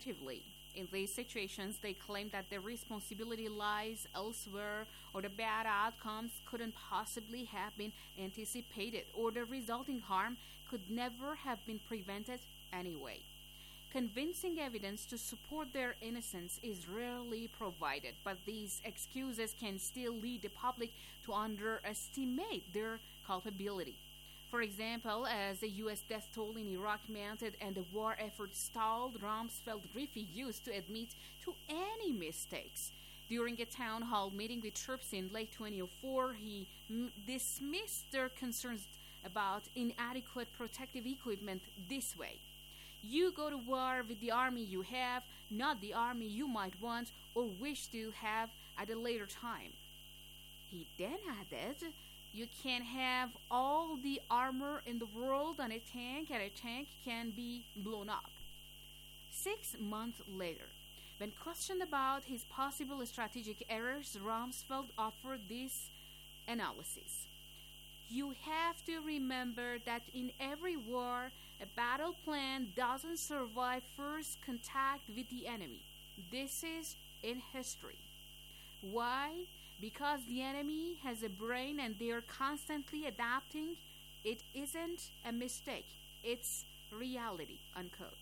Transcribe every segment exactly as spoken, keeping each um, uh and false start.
actively. In these situations, they claim that the responsibility lies elsewhere, or the bad outcomes couldn't possibly have been anticipated, or the resulting harm could never have been prevented anyway. Convincing evidence to support their innocence is rarely provided, but these excuses can still lead the public to underestimate their culpability. For example, as the U S death toll in Iraq mounted and the war effort stalled, Rumsfeld refused to admit to any mistakes. During a town hall meeting with troops in late twenty oh four, he m- dismissed their concerns about inadequate protective equipment this way. You go to war with the army you have, not the army you might want or wish to have at a later time. He then added, you can have all the armor in the world on a tank, and a tank can be blown up. Six months later, when questioned about his possible strategic errors, Rumsfeld offered this analysis. You have to remember that in every war, a battle plan doesn't survive first contact with the enemy. This is in history. Why? Because the enemy has a brain and they are constantly adapting. It isn't a mistake. It's reality, unquote.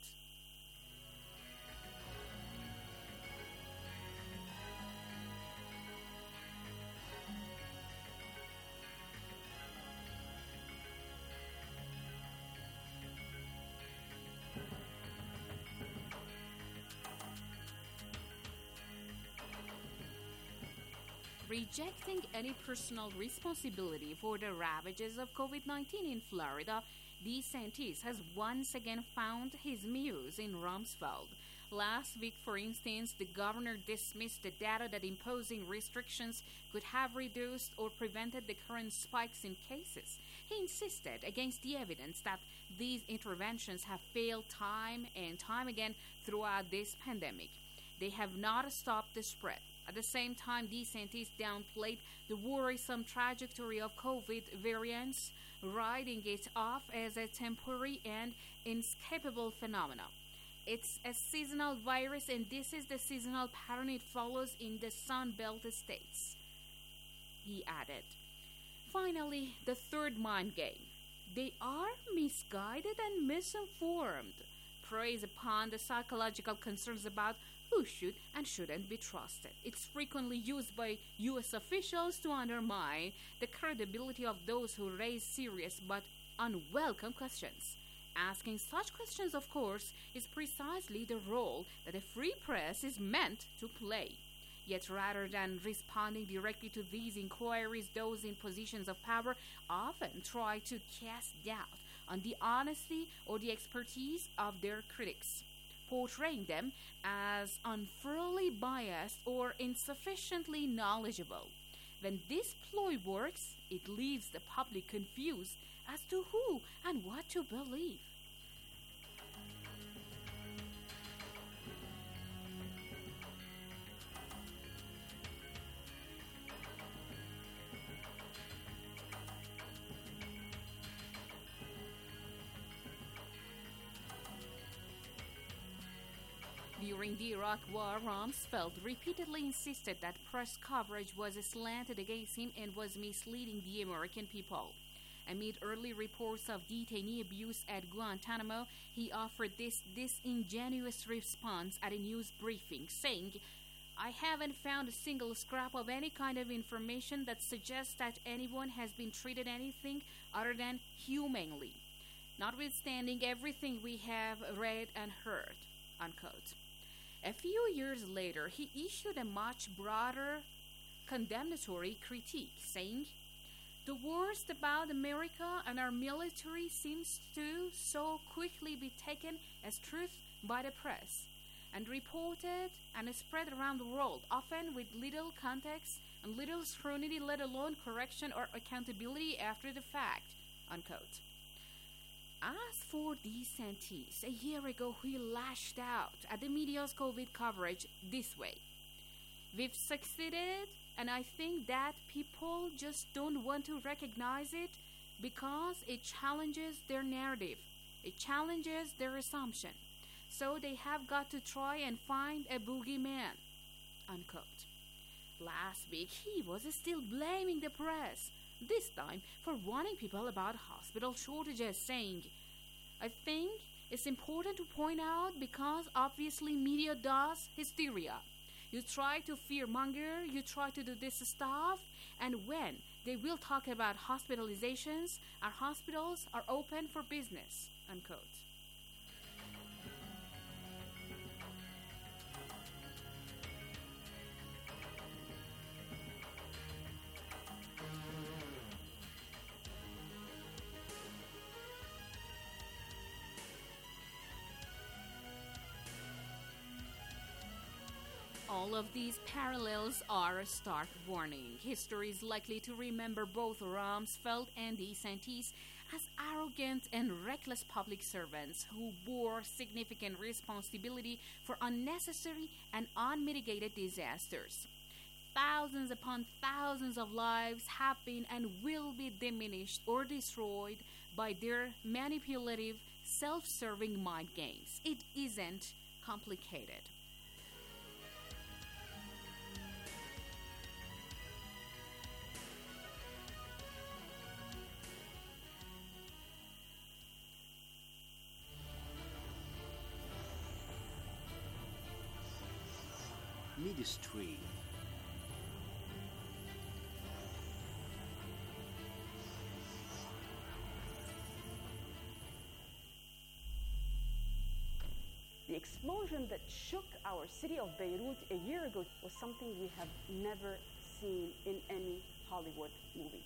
Rejecting any personal responsibility for the ravages of COVID nineteen in Florida, DeSantis has once again found his muse in Rumsfeld. Last week, for instance, the governor dismissed the data that imposing restrictions could have reduced or prevented the current spikes in cases. He insisted against the evidence that these interventions have failed time and time again throughout this pandemic. They have not stopped the spread. At the same time, DeSantis downplayed the worrisome trajectory of COVID variants, writing it off as a temporary and inescapable phenomenon. It's a seasonal virus, and this is the seasonal pattern it follows in the Sun Belt states, he added. Finally, the third mind game. They are misguided and misinformed. Preys upon the psychological concerns about who should and shouldn't be trusted. It's frequently used by U S officials to undermine the credibility of those who raise serious but unwelcome questions. Asking such questions, of course, is precisely the role that a free press is meant to play. Yet rather than responding directly to these inquiries, those in positions of power often try to cast doubt on the honesty or the expertise of their critics, portraying them as unfairly biased or insufficiently knowledgeable. When this ploy works, it leaves the public confused as to who and what to believe. During the Iraq War, Rumsfeld repeatedly insisted that press coverage was slanted against him and was misleading the American people. Amid early reports of detainee abuse at Guantanamo, he offered this disingenuous response at a news briefing, saying, I haven't found a single scrap of any kind of information that suggests that anyone has been treated anything other than humanely, notwithstanding everything we have read and heard, unquote. A few years later, he issued a much broader condemnatory critique, saying, the worst about America and our military seems to so quickly be taken as truth by the press and reported and spread around the world, often with little context and little scrutiny, let alone correction or accountability after the fact, unquote. As for DeSantis, a year ago he lashed out at the media's COVID coverage this way. We've succeeded, and I think that people just don't want to recognize it because it challenges their narrative. It challenges their assumption. So they have got to try and find a boogeyman, unquote. Last week, he was still blaming the press, this time for warning people about hospital shortages, saying, I think it's important to point out because obviously media does hysteria. You try to fearmonger, you try to do this stuff, and when they will talk about hospitalizations, our hospitals are open for business, unquote. All of these parallels are a stark warning. History is likely to remember both Rumsfeld and DeSantis as arrogant and reckless public servants who bore significant responsibility for unnecessary and unmitigated disasters. Thousands upon thousands of lives have been and will be diminished or destroyed by their manipulative, self-serving mind games. It isn't complicated. Midstream. The explosion that shook our city of Beirut a year ago was something we have never seen in any Hollywood movie.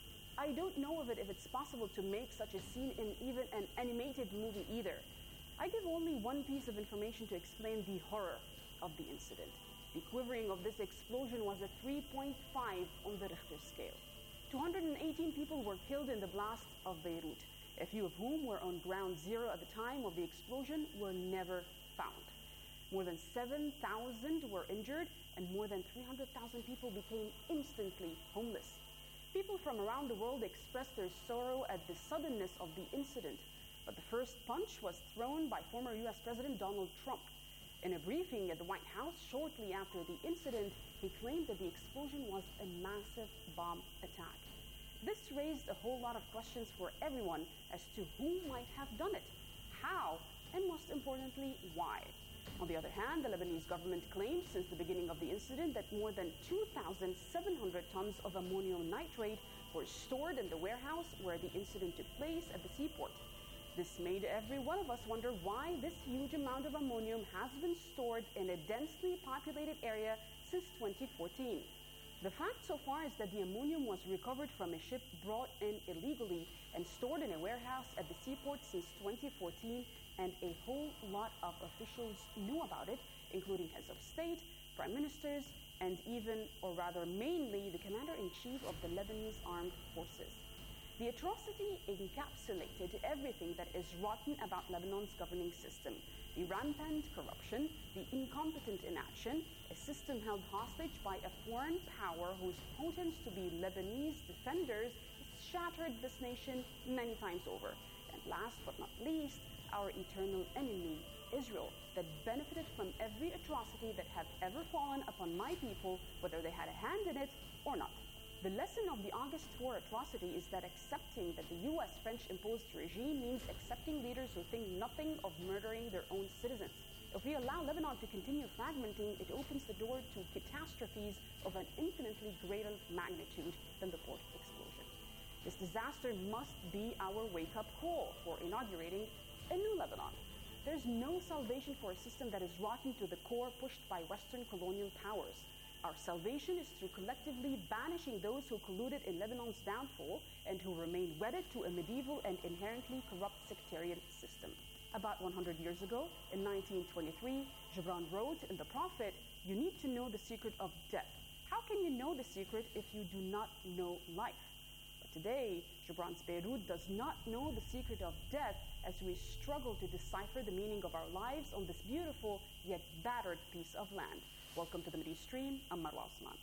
I don't know of it if it's possible to make such a scene in even an animated movie either. I give only one piece of information to explain the horror of the incident. The quivering of this explosion was a three point five on the Richter scale. two hundred eighteen people were killed in the blast of Beirut, a few of whom were on ground zero at the time of the explosion were never found. More than seven thousand were injured and more than three hundred thousand people became instantly homeless. People from around the world expressed their sorrow at the suddenness of the incident, but the first punch was thrown by former U S President Donald Trump. In a briefing at the White House shortly after the incident, he claimed that the explosion was a massive bomb attack. This raised a whole lot of questions for everyone as to who might have done it, how, and most importantly, why. On the other hand, the Lebanese government claimed since the beginning of the incident that more than two thousand seven hundred tons of ammonium nitrate were stored in the warehouse where the incident took place at the seaport. This made every one of us wonder why this huge amount of ammonium has been stored in a densely populated area since twenty fourteen. The fact so far is that the ammonium was recovered from a ship brought in illegally and stored in a warehouse at the seaport since twenty fourteen, and a whole lot of officials knew about it, including heads of state, prime ministers, and even, or rather mainly, the commander-in-chief of the Lebanese armed forces. The atrocity encapsulated everything that is rotten about Lebanon's governing system: the rampant corruption, the incompetent inaction, a system held hostage by a foreign power whose potence to be Lebanese defenders has shattered this nation many times over. And last but not least, our eternal enemy, Israel, that benefited from every atrocity that have ever fallen upon my people, whether they had a hand in it or not. The lesson of the August four atrocity is that accepting that the U S French-imposed regime means accepting leaders who think nothing of murdering their own citizens. If we allow Lebanon to continue fragmenting, it opens the door to catastrophes of an infinitely greater magnitude than the port explosion. This disaster must be our wake-up call for inaugurating a new Lebanon. There's no salvation for a system that is rotten to the core, pushed by Western colonial powers. Our salvation is through collectively banishing those who colluded in Lebanon's downfall and who remain wedded to a medieval and inherently corrupt sectarian system. About one hundred years ago, in nineteen twenty-three, Gibran wrote in The Prophet, "You need to know the secret of death. How can you know the secret if you do not know life?" But today, Gibran's Beirut does not know the secret of death as we struggle to decipher the meaning of our lives on this beautiful yet battered piece of land. Welcome to the Middle East Stream. I'm Marwa Osman.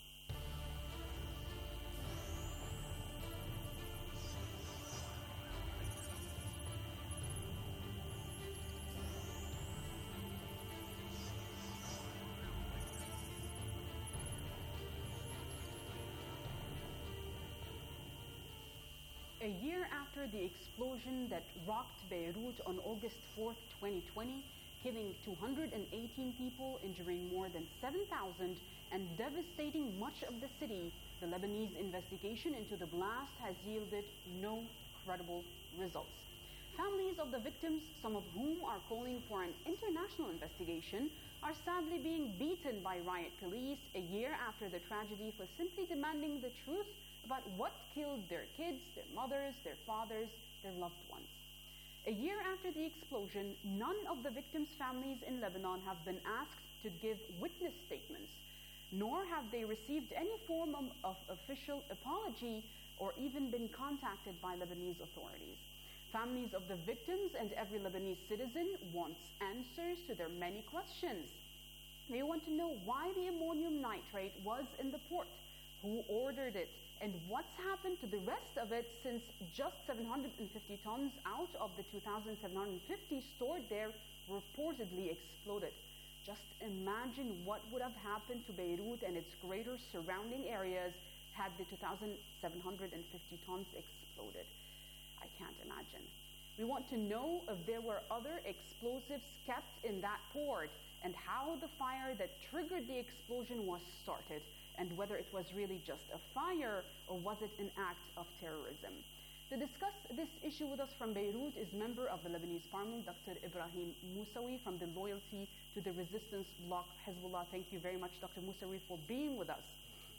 A year after the explosion that rocked Beirut on August fourth, twenty twenty, killing two hundred eighteen people, injuring more than seven thousand, and devastating much of the city, the Lebanese investigation into the blast has yielded no credible results. Families of the victims, some of whom are calling for an international investigation, are sadly being beaten by riot police a year after the tragedy for simply demanding the truth about what killed their kids, their mothers, their fathers, their loved ones. A year after the explosion, none of the victims' families in Lebanon have been asked to give witness statements, nor have they received any form of, of official apology or even been contacted by Lebanese authorities. Families of the victims and every Lebanese citizen wants answers to their many questions. They want to know why the ammonium nitrate was in the port, who ordered it, and what's happened to the rest of it since just seven hundred fifty tons out of the two thousand seven hundred fifty stored there reportedly exploded. Just imagine what would have happened to Beirut and its greater surrounding areas had the two thousand seven hundred fifty tons exploded. I can't imagine. We want to know if there were other explosives kept in that port and how the fire that triggered the explosion was started, and whether it was really just a fire or was it an act of terrorism. To discuss this issue with us from Beirut is member of the Lebanese Parliament, Doctor Ibrahim Moussawi from the Loyalty to the Resistance Bloc Hezbollah. Thank you very much, Doctor Moussawi, for being with us.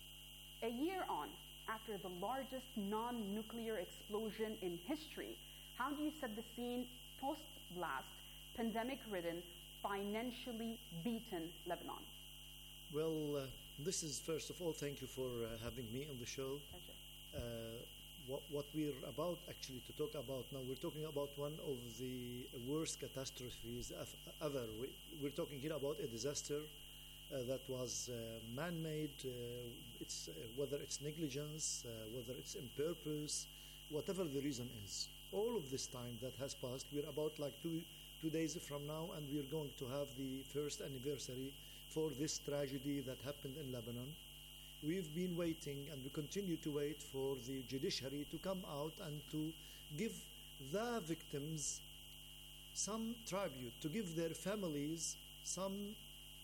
A year on, after the largest non-nuclear explosion in history, how do you set the scene post-blast, pandemic-ridden, financially beaten Lebanon? Well, uh, this is, first of all, thank you for uh, having me on the show. Pleasure. Uh, what, what we're about actually to talk about now, we're talking about one of the worst catastrophes ever. We, we're talking here about a disaster uh, that was uh, man-made, uh, it's, uh, whether it's negligence, uh, whether it's impurpose, whatever the reason is. All of this time that has passed, we're about like two, two days from now, and we're going to have the first anniversary for this tragedy that happened in Lebanon. We've been waiting, and we continue to wait for the judiciary to come out and to give the victims some tribute, to give their families some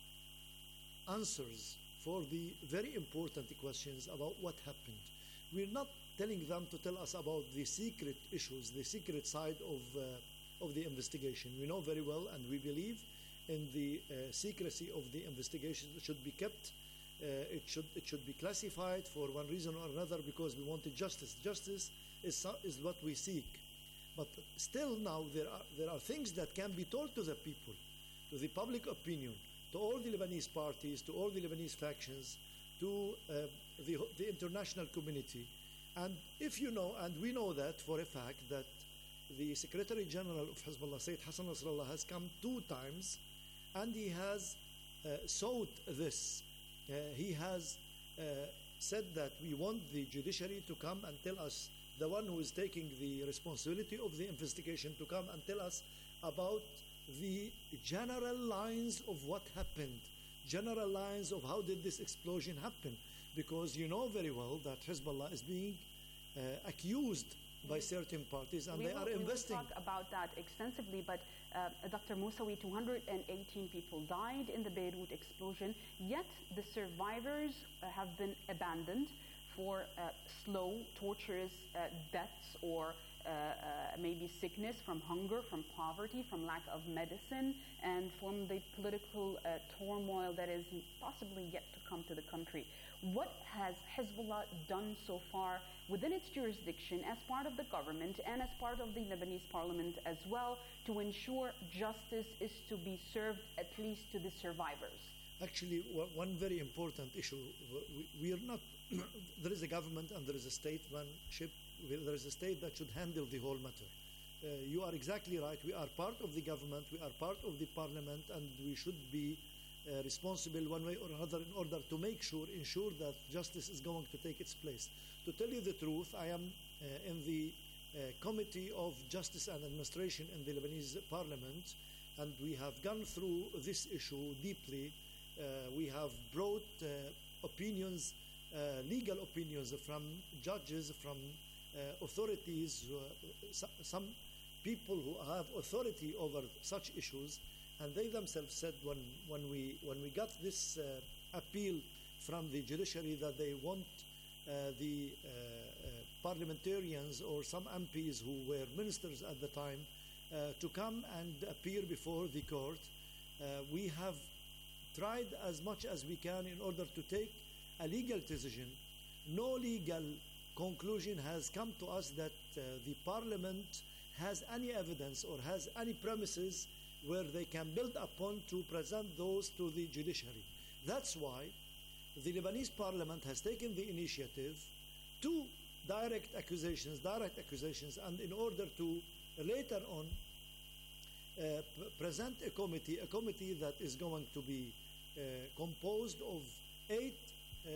answers for the very important questions about what happened. We're not telling them to tell us about the secret issues, the secret side of, uh, of the investigation. We know very well, and we believe in the uh, secrecy of the investigation. It should be kept. Uh, it should it should be classified for one reason or another, because we wanted justice. Justice is is what we seek. But still, now there are there are things that can be told to the people, to the public opinion, to all the Lebanese parties, to all the Lebanese factions, to uh, the the international community. And if you know, and we know that for a fact, that the Secretary General of Hezbollah, Sayyid Hassan Nasrallah, has come two times, and he has uh, sought this. Uh, he has uh, said that we want the judiciary to come and tell us, the one who is taking the responsibility of the investigation, to come and tell us about the general lines of what happened, general lines of how did this explosion happen. Because you know very well that Hezbollah is being uh, accused by certain parties, and we they will, are investing. We will talk about that extensively, but uh, Doctor Moussawi, two hundred eighteen people died in the Beirut explosion, yet the survivors uh, have been abandoned for uh, slow, torturous uh, deaths, or uh, uh, maybe sickness from hunger, from poverty, from lack of medicine, and from the political uh, turmoil that is possibly yet to come to the country. What has Hezbollah done so far within its jurisdiction as part of the government and as part of the Lebanese parliament as well to ensure justice is to be served at least to the survivors? Actually, one very important issue, we, we are not, there is a government and there is a statesmanship, there is a state that should handle the whole matter. Uh, you are exactly right, we are part of the government, we are part of the parliament, and we should be uh, responsible one way or another in order to make sure, ensure that justice is going to take its place. To tell you the truth, I am uh, in the uh, Committee of Justice and Administration in the Lebanese parliament, and we have gone through this issue deeply. Uh, we have brought uh, opinions, uh, legal opinions from judges, from uh, authorities, uh, so- some people who have authority over such issues, and they themselves said when, when, we, when we got this uh, appeal from the judiciary that they want uh, the uh, uh, parliamentarians or some M Ps who were ministers at the time uh, to come and appear before the court, uh, we have tried as much as we can in order to take a legal decision. No legal conclusion has come to us that uh, the parliament has any evidence or has any premises where they can build upon to present those to the judiciary. That's why the Lebanese parliament has taken the initiative to direct accusations, direct accusations, and in order to later on uh, p- present a committee, a committee that is going to be uh, composed of eight uh,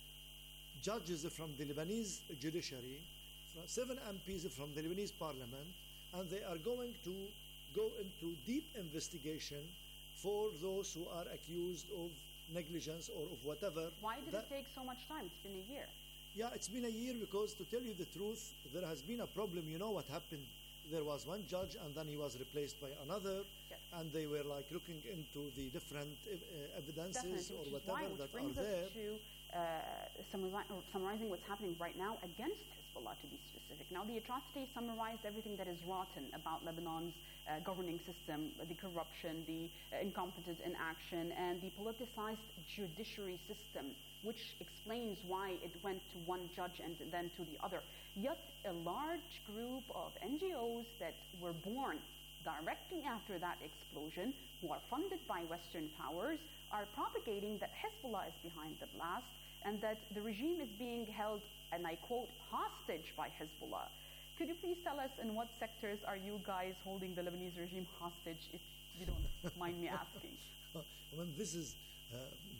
judges from the Lebanese judiciary, f- seven M Ps from the Lebanese parliament, and they are going to go into deep investigation for those who are accused of negligence or of whatever. Why did That- it take so much time? It's been a year. Yeah, it's been a year because, to tell you the truth, there has been a problem. You know what happened? There was one judge and then he was replaced by another, Yes. and they were like looking into the different uh, evidences Definitely, or which is why, whatever which that are brings there. us to uh, summari- or summarizing what's happening right now against Hezbollah, to be specific. Now, the atrocities summarized everything that is rotten about Lebanon's uh, governing system, the corruption, the uh, incompetent inaction, and the politicized judiciary system, which explains why it went to one judge and then to the other. Yet, a large group of N G Os that were born directly after that explosion, who are funded by Western powers, are propagating that Hezbollah is behind the blast and that the regime is being held, and I quote, hostage by Hezbollah. Could you please tell us in what sectors are you guys holding the Lebanese regime hostage, if you don't mind me asking? I mean, this is, uh,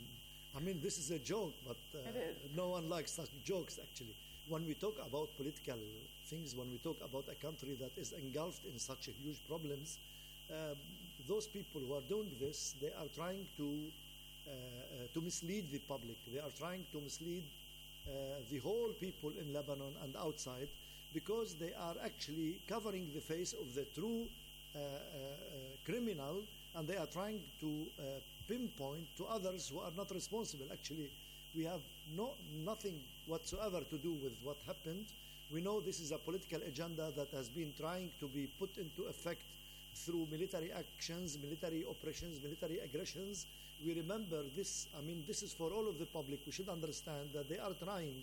I mean, this is a joke, but uh, It is. no one likes such jokes, actually. When we talk about political things, when we talk about a country that is engulfed in such a huge problems, um, those people who are doing this, they are trying to uh, uh, to mislead the public. They are trying to mislead uh, the whole people in Lebanon and outside, because they are actually covering the face of the true uh, uh, uh, criminal, and they are trying to uh, pinpoint to others who are not responsible. Actually, we have no nothing whatsoever to do with what happened. We know this is a political agenda that has been trying to be put into effect through military actions, military operations, military aggressions. We remember this, I mean, this is for all of the public. We should understand that they are trying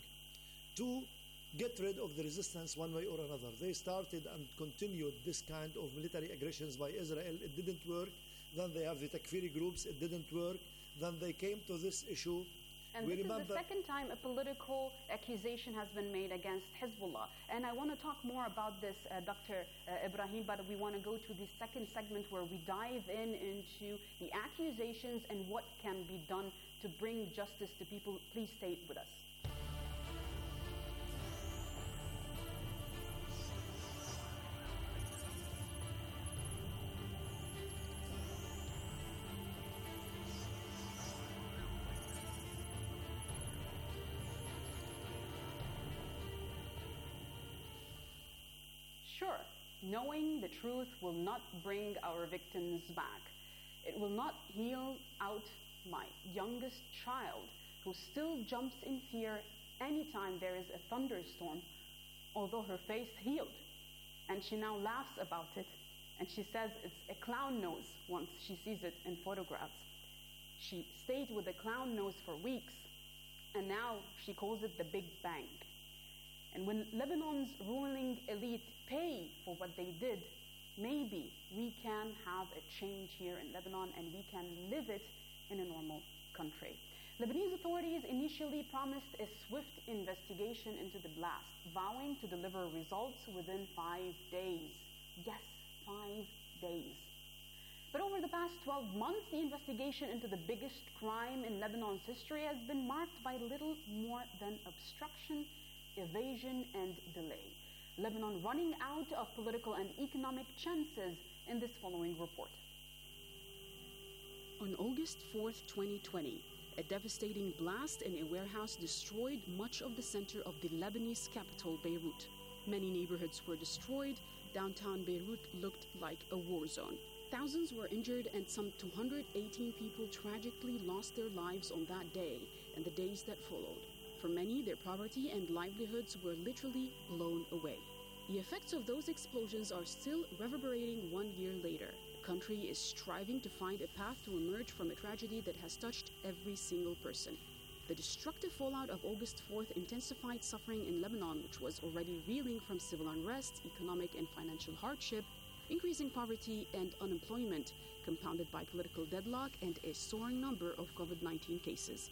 to get rid of the resistance one way or another. They started and continued this kind of military aggressions by Israel. It didn't work. Then they have the Takfiri groups. It didn't work. Then they came to this issue. And We this remember- is the second time a political accusation has been made against Hezbollah. And I want to talk more about this, uh, Doctor Uh, Ibrahim, but we want to go to the second segment where we dive in into the accusations and what can be done to bring justice to people. Please stay with us. Sure, knowing the truth will not bring our victims back. It will not heal out my youngest child, who still jumps in fear anytime there is a thunderstorm, although her face healed. And she now laughs about it, and she says it's a clown nose once she sees it in photographs. She stayed with a clown nose for weeks, and now she calls it the Big Bang. And when Lebanon's ruling elite pay for what they did, maybe we can have a change here in Lebanon and we can live it in a normal country. Lebanese authorities initially promised a swift investigation into the blast, vowing to deliver results within five days. Yes, five days. But over the past twelve months, the investigation into the biggest crime in Lebanon's history has been marked by little more than obstruction, evasion, and delay. Lebanon running out of political and economic chances in this following report. On August fourth, twenty twenty, a devastating blast in a warehouse destroyed much of the center of the Lebanese capital, Beirut. Many neighborhoods were destroyed. Downtown Beirut looked like a war zone. Thousands were injured and some two hundred eighteen people tragically lost their lives on that day and the days that followed. For many, their property and livelihoods were literally blown away. The effects of those explosions are still reverberating one year later. The country is striving to find a path to emerge from a tragedy that has touched every single person. The destructive fallout of August fourth intensified suffering in Lebanon, which was already reeling from civil unrest, economic and financial hardship, increasing poverty and unemployment, compounded by political deadlock and a soaring number of COVID nineteen cases.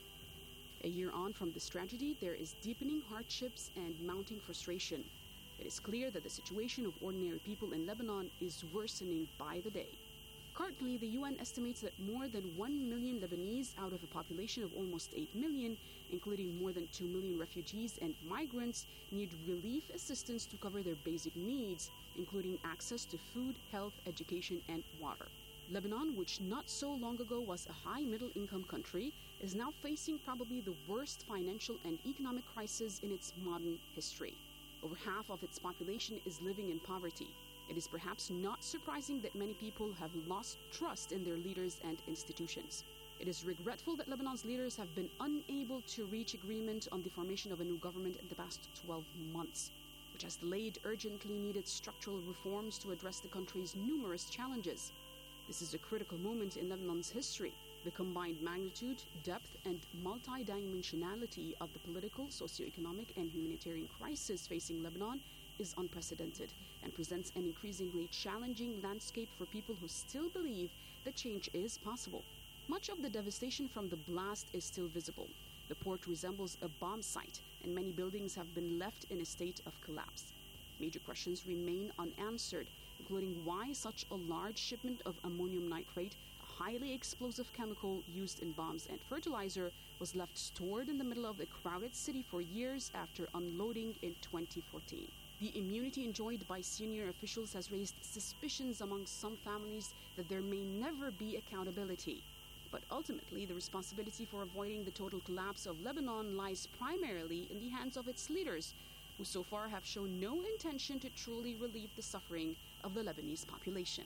A year on from this tragedy, there is deepening hardships and mounting frustration. It is clear that the situation of ordinary people in Lebanon is worsening by the day. Currently, the U N estimates that more than one million Lebanese out of a population of almost eight million, including more than two million refugees and migrants, need relief assistance to cover their basic needs, including access to food, health, education, and water. Lebanon, which not so long ago was a high middle-income country, is now facing probably the worst financial and economic crisis in its modern history. Over half of its population is living in poverty. It is perhaps not surprising that many people have lost trust in their leaders and institutions. It is regretful that Lebanon's leaders have been unable to reach agreement on the formation of a new government in the past twelve months, which has delayed urgently needed structural reforms to address the country's numerous challenges. This is a critical moment in Lebanon's history. The combined magnitude, depth, and multidimensionality of the political, socio-economic, and humanitarian crisis facing Lebanon is unprecedented and presents an increasingly challenging landscape for people who still believe that change is possible. Much of the devastation from the blast is still visible. The port resembles a bomb site, and many buildings have been left in a state of collapse. Major questions remain unanswered, including why such a large shipment of ammonium nitrate, a highly explosive chemical used in bombs and fertilizer, was left stored in the middle of the crowded city for years after unloading in twenty fourteen. The immunity enjoyed by senior officials has raised suspicions among some families that there may never be accountability. But ultimately, the responsibility for avoiding the total collapse of Lebanon lies primarily in the hands of its leaders, who so far have shown no intention to truly relieve the suffering of the Lebanese population.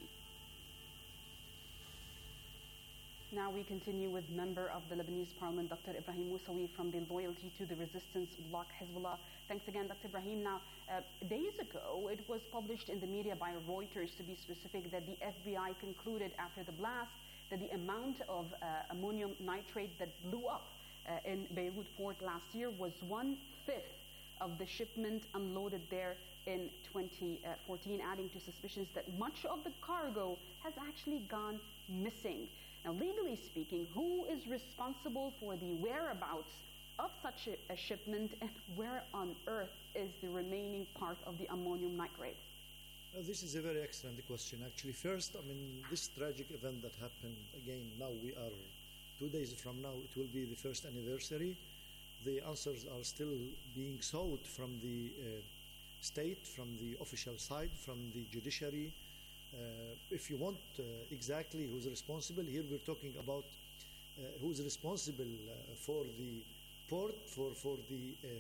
Now we continue with member of the Lebanese Parliament, Doctor Ibrahim Moussaoui from the Loyalty to the Resistance Bloc Hezbollah. Thanks again, Doctor Ibrahim. Now, uh, days ago, it was published in the media by Reuters, to be specific, that the F B I concluded after the blast that the amount of uh, ammonium nitrate that blew up uh, in Beirut port last year was one-fifth of the shipment unloaded there in twenty fourteen, adding to suspicions that much of the cargo has actually gone missing. Now, legally speaking, who is responsible for the whereabouts of such a, a shipment, and where on earth is the remaining part of the ammonium nitrate? Uh, this is a very excellent question. Actually, first, I mean, this tragic event that happened, again, now we are two days from now, it will be the first anniversary. The answers are still being sought from the uh, state, from the official side, from the judiciary. Uh, if you want uh, exactly who's responsible, here we're talking about uh, who's responsible uh, for the port, for, for the uh,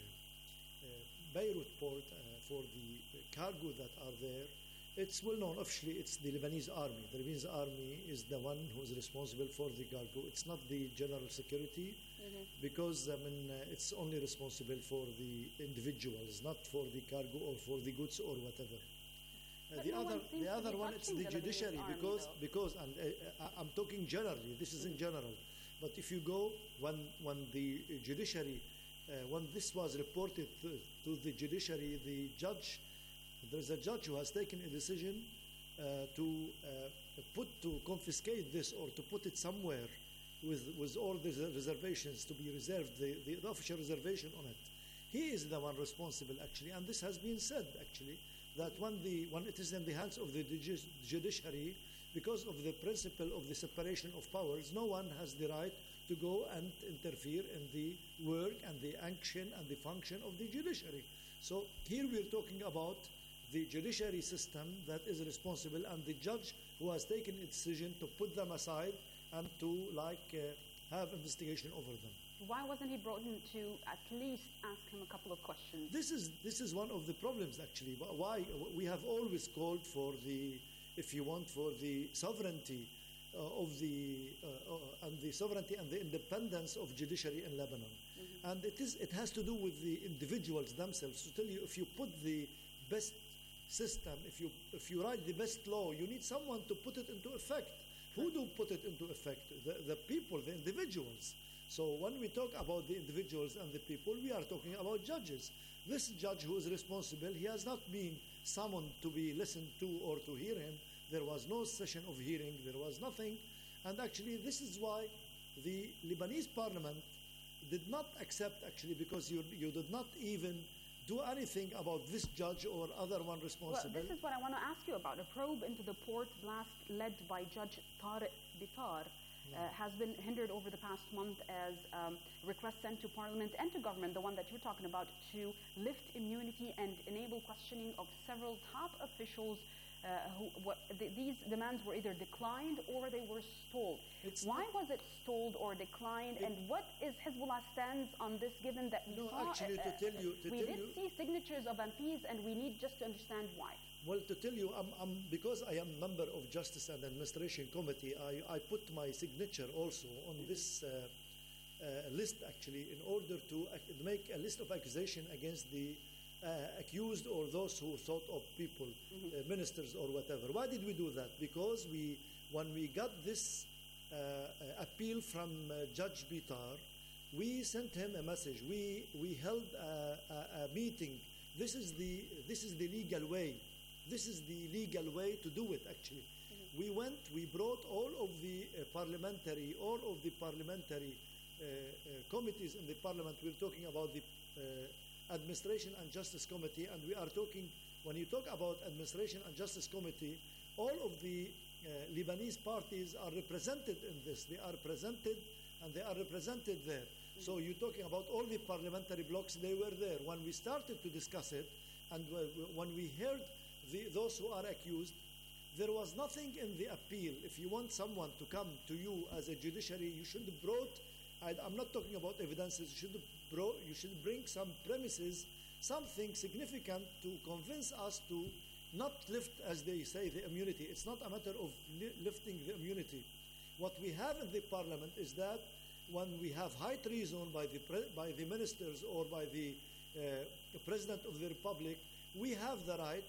uh, Beirut port, uh, for the cargo that are there. It's well known, officially, it's the Lebanese army. The Lebanese army is the one who's responsible for the cargo. It's not the general security, mm-hmm. because I mean, uh, it's only responsible for the individuals, not for the cargo or for the goods or whatever. Uh, the, no other, one the other one, it's the, the judiciary, army, because, though. because and uh, I'm talking generally, this is in general. But if you go, when, when the judiciary, uh, when this was reported to, to the judiciary, the judge, there's a judge who has taken a decision uh, to uh, put, to confiscate this or to put it somewhere with, with all the reservations to be reserved, the, the, the official reservation on it. He is the one responsible, actually, and this has been said, actually, that when, the, when it is in the hands of the judiciary, because of the principle of the separation of powers, no one has the right to go and interfere in the work and the action and the function of the judiciary. So here we're talking about the judiciary system that is responsible, and the judge who has taken a decision to put them aside and to like uh, have investigation over them. Why wasn't he brought in to at least ask him a couple of questions? This is this is one of the problems actually. Why we have always called for the, if you want, for the sovereignty uh, of the uh, uh, and the sovereignty and the independence of judiciary in Lebanon, mm-hmm. and it is it has to do with the individuals themselves. To tell you, if you put the best system, if you if you write the best law, you need someone to put it into effect. Who do put it into effect? The, the people, the individuals. So when we talk about the individuals and the people, we are talking about judges. This judge who is responsible, he has not been summoned to be listened to or to hear him. There was no session of hearing, there was nothing. And actually this is why the Lebanese parliament did not accept, actually, because you, you did not even do anything about this judge or other one responsible. Well, this is what I want to ask you about. A probe into the port blast led by Judge Tariq Bitar uh, has been hindered over the past month as um, requests sent to Parliament and to government, the one that you're talking about, to lift immunity and enable questioning of several top officials. Uh, who, what, the, these demands were either declined or they were stalled. It's Why was it stalled or declined, and what is Hezbollah stance on this, given that we No, saw, actually, uh, to tell you- to we tell did you- see signatures of M Ps, and we need just to understand why. Well, to tell you, I'm, I'm, because I am member of Justice and Administration Committee, I, I put my signature also on this uh, uh, list, actually, in order to ac- make a list of accusation against the uh, accused or those who thought of people, mm-hmm. uh, ministers or whatever. Why did we do that? Because we, when we got this uh, uh, appeal from uh, Judge Bitar, we sent him a message. We, we held a, a, a meeting. This is the, this is the legal way. This is the legal way to do it, actually. Mm-hmm. We went, we brought all of the uh, parliamentary, all of the parliamentary uh, uh, committees in the parliament. We're talking about the uh, Administration and Justice Committee, and we are talking, when you talk about Administration and Justice Committee, all of the uh, Lebanese parties are represented in this. They are presented and they are represented there. Mm-hmm. So you're talking about all the parliamentary blocks, they were there. When we started to discuss it, and when we heard the, those who are accused, there was nothing in the appeal. If you want someone to come to you as a judiciary, you should have brought, I, I'm not talking about evidences, you should, have brought, you should bring some premises, something significant to convince us to not lift, as they say, the immunity. It's not a matter of li- lifting the immunity. What we have in the parliament is that when we have high treason by the, pre- by the ministers or by the, uh, the President of the Republic, we have the right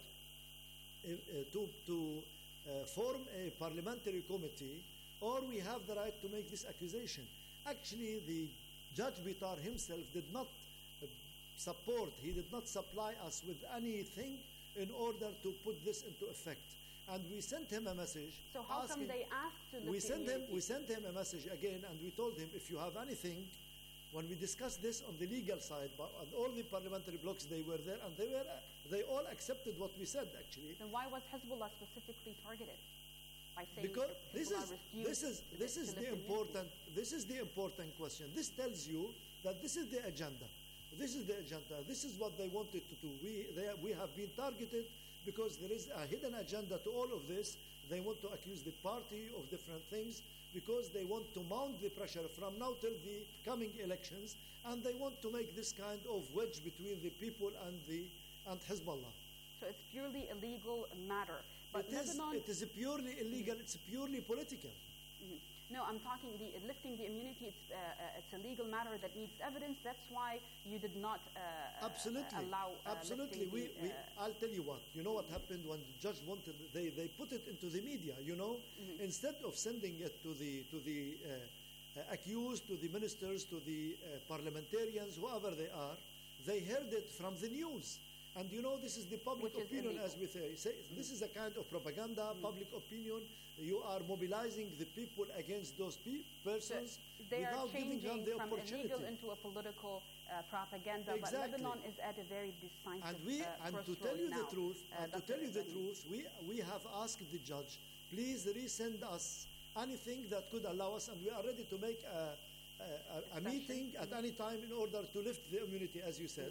uh, uh, to, to uh, form a parliamentary committee, or we have the right to make this accusation. Actually, the Judge Bitar himself did not uh, support, he did not supply us with anything in order to put this into effect. And we sent him a message. So how asking, come they asked to lift we the sent him immunity? We sent him a message again, and we told him, if you have anything, when we discussed this on the legal side, but on all the parliamentary blocks, they were there, and they were they all accepted what we said, actually. Then why was Hezbollah specifically targeted? By saying Because that this Hezbollah is refused this is to this lift- is to the lift important this is the important question. This tells you that this is the agenda. This is the agenda. This is what they wanted to do. We they, we have been targeted because there is a hidden agenda to all of this. They want to accuse the party of different things because they want to mount the pressure from now till the coming elections, and they want to make this kind of wedge between the people and the and Hezbollah. So it's purely a legal matter. But It is, Lebanon, it is purely illegal. It's purely political. Mhm. No, I'm talking the lifting the immunity. It's uh, uh, it's a legal matter that needs evidence. That's why you did not uh, uh, Absolutely. allow uh, Absolutely. lifting We, the, we, uh, I'll tell you what. You know what happened when the judge wanted? They, they put it into the media. You know, Mm-hmm. instead of sending it to the to the uh, uh, accused, to the ministers, to the uh, parliamentarians, whoever they are, they heard it from the news. And you know, this is the public Which is opinion, illegal. as we say. say. This is a kind of propaganda, public opinion. You are mobilizing the people against those pe- so persons they are without giving them changing the from opportunity. illegal into a political uh, propaganda. Exactly. But Lebanon is at a very decisive And we, uh, and to crossroad tell you now. the truth, Uh, and to Doctor tell you the Ibrahim. truth, we we have asked the judge, please resend us anything that could allow us, and we are ready to make a, a, a, a Exception. meeting at any time in order to lift the immunity, as you said.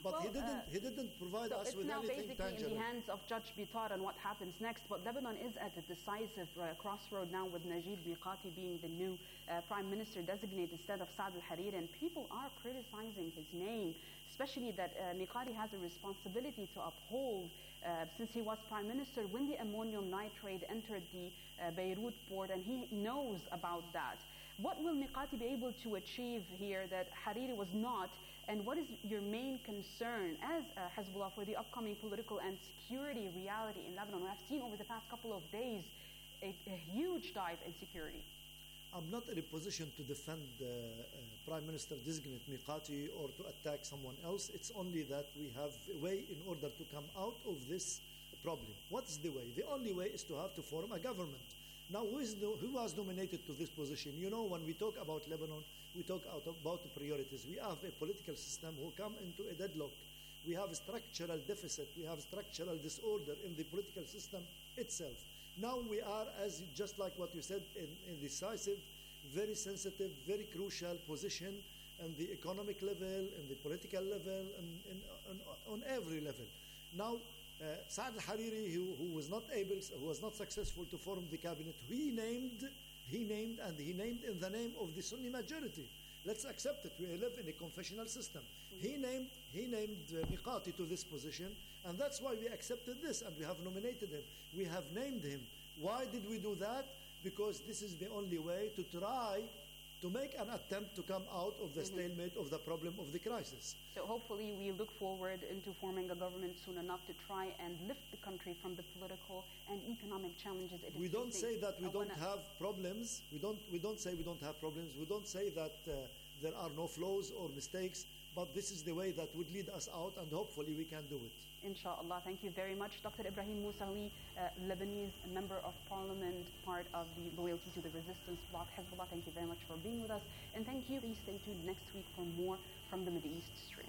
But Well, he didn't. uh, he didn't provide So us it's with now anything basically in tangible. the hands of Judge Bitar on what happens next. But Lebanon is at a decisive uh, crossroad now, with Najib Mikati being the new uh, prime minister designate instead of Saad al-Hariri, and people are criticizing his name, especially that uh, Mikati has a responsibility to uphold, uh, since he was prime minister when the ammonium nitrate entered the uh, Beirut port, and he knows about that. What will Mikati be able to achieve here that Hariri was not? And what is your main concern as uh, Hezbollah for the upcoming political and security reality in Lebanon? We have seen over the past couple of days a, a huge dive in security. I'm not in a position to defend uh, uh, Prime Minister designate Mikati or to attack someone else. It's only that we have a way in order to come out of this problem. What's the way? The only way is to have to form a government. Now, who, is the, who was nominated to this position? You know, when we talk about Lebanon, we talk out about the priorities. We have a political system who come into a deadlock. We have a structural deficit. We have structural disorder in the political system itself. Now we are, as just like what you said, in a decisive, very sensitive, very crucial position on the economic level, in the political level, and, and on, on every level. Now, Uh, Saad al-Hariri, who, who was not able, who was not successful to form the cabinet, he named, he named, and he named in the name of the Sunni majority. Let's accept it. We live in a confessional system. Mm-hmm. He named, he named uh, Mikati to this position, and that's why we accepted this, and we have nominated him. We have named him. Why did we do that? Because this is the only way to try to make an attempt to come out of the mm-hmm. stalemate of the problem of the crisis. So hopefully we look forward into forming a government soon enough to try and lift the country from the political and economic challenges it is We don't facing. say that we I don't wanna... have problems. We don't, we don't say we don't have problems. We don't say that uh, there are no flaws or mistakes, but this is the way that would lead us out, and hopefully we can do it. Inshallah. Thank you very much. Doctor Ibrahim Moussaoui, uh, Lebanese member of parliament, part of the Loyalty to the Resistance Bloc, Hezbollah. Thank you very much for being with us. And thank you. Please stay tuned next week for more from the Middle East streams.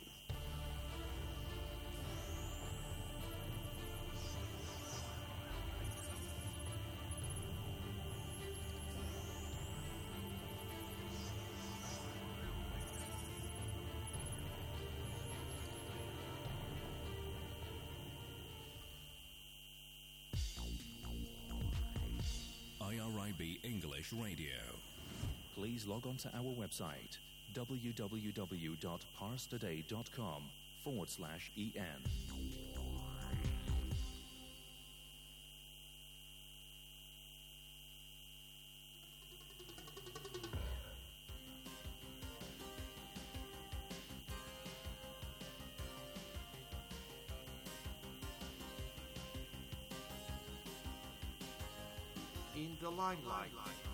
I R I B English Radio. Please log on to our website w w w dot pars today dot com forward slash en. In the limelight.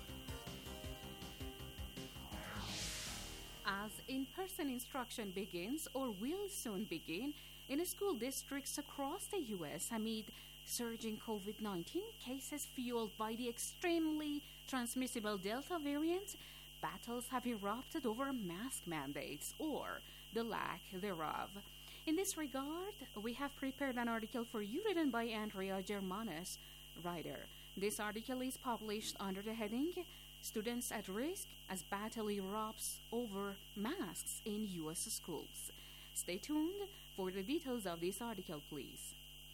As in-person instruction begins or will soon begin in school districts across the U S amid surging COVID nineteen cases fueled by the extremely transmissible Delta variant, battles have erupted over mask mandates or the lack thereof. In this regard, we have prepared an article for you written by Andrea Germanes, writer. This article is published under the heading Students at Risk as Battle Erupts Over Masks in U S Schools. Stay tuned for the details of this article, please.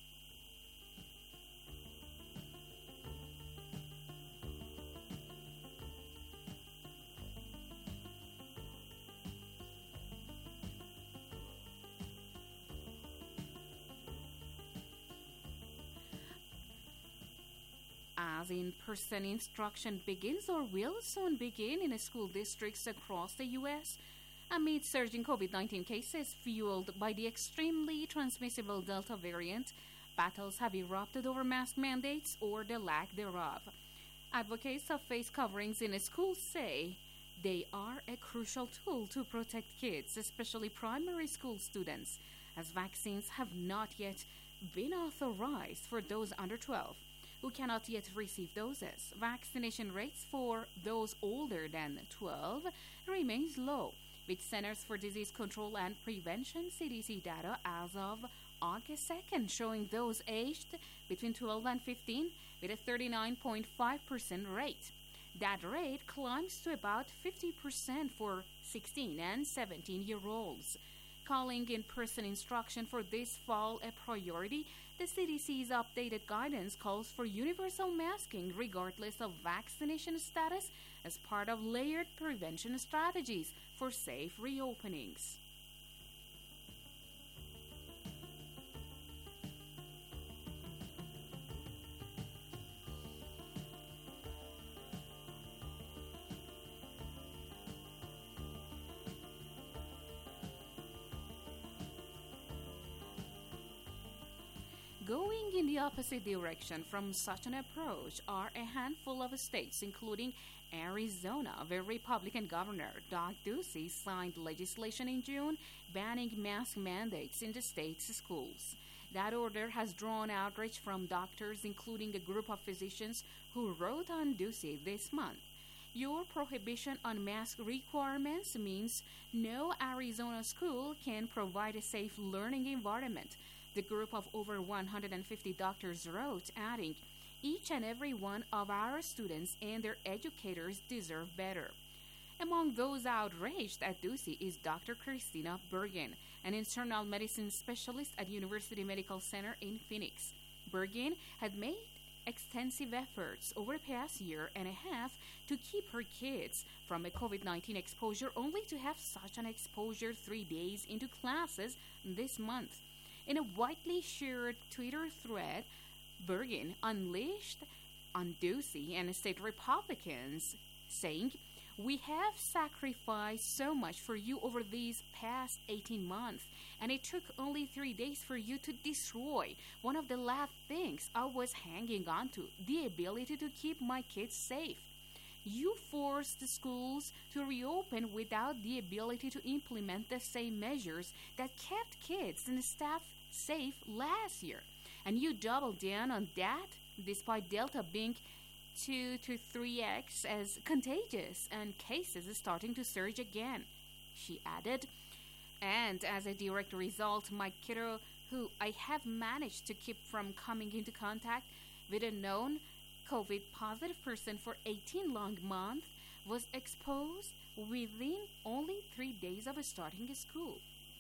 As in-person instruction begins or will soon begin in school districts across the U S amid surging COVID nineteen cases fueled by the extremely transmissible Delta variant, battles have erupted over mask mandates or the lack thereof. Advocates of face coverings in schools say they are a crucial tool to protect kids, especially primary school students, as vaccines have not yet been authorized for those under twelve. Who cannot yet receive doses. Vaccination rates for those older than twelve remains low, with Centers for Disease Control and Prevention C D C data as of August second showing those aged between twelve and fifteen with a thirty-nine point five percent rate. That rate climbs to about fifty percent for sixteen and seventeen-year-olds. Calling in-person instruction for this fall a priority, the C D C's updated guidance calls for universal masking regardless of vaccination status as part of layered prevention strategies for safe reopenings. Going in the opposite direction from such an approach are a handful of states, including Arizona, where Republican Governor Doug Ducey signed legislation in June banning mask mandates in the state's schools. That order has drawn outrage from doctors, including a group of physicians who wrote on Ducey this month. Your prohibition on mask requirements means no Arizona school can provide a safe learning environment, the group of over one hundred fifty doctors wrote, adding, "Each and every one of our students and their educators deserve better." Among those outraged at Ducey is Doctor Christina Bergen, an internal medicine specialist at University Medical Center in Phoenix. Bergen had made extensive efforts over the past year and a half to keep her kids from a COVID nineteen exposure, only to have such an exposure three days into classes this month. In a widely shared Twitter thread, Bergen unleashed on Ducey and state Republicans, saying, "We have sacrificed so much for you over these past eighteen months, and it took only three days for you to destroy one of the last things I was hanging on to, the ability to keep my kids safe. You forced the schools to reopen without the ability to implement the same measures that kept kids and staff safe last year. And you doubled down on that despite Delta being two to three x as contagious and cases starting to surge again," she added. "And as a direct result, my kiddo, who I have managed to keep from coming into contact with a known COVID positive person for eighteen long months, was exposed within only three days of starting school."